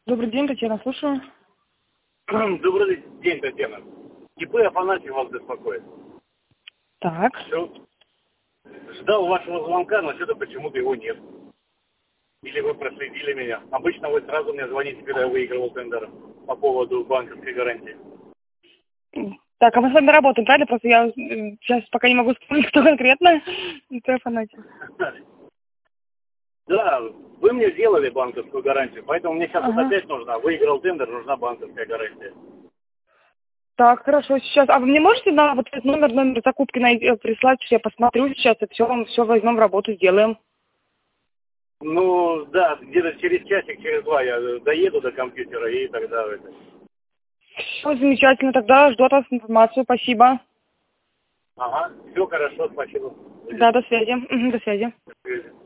Добрый день, Татьяна, слушаю. Добрый день, Татьяна. ИП Афанасьев вас беспокоит. Так. Все. Ждал вашего звонка, но что-то почему-то его нет. Или вы проследили меня. Обычно вы сразу мне звоните, когда я выигрывал тендер по поводу банковской гарантии. Так, а мы с вами работаем, правильно? Просто я сейчас пока не могу вспомнить, кто конкретно. ИП Афанасьев. Да, вы мне сделали банковскую гарантию, поэтому мне сейчас вот Ага. опять нужна. Выиграл тендер, нужна банковская гарантия. Так, хорошо, сейчас. А вы мне можете на вот этот номер закупки прислать, я посмотрю сейчас, и все, вам все возьмем в работу, сделаем. Ну, да, где-то через часик, через два я доеду до компьютера и тогда это. Все замечательно, тогда жду от вас информацию, спасибо. Ага, все хорошо, спасибо. Да, до связи. До связи. До связи.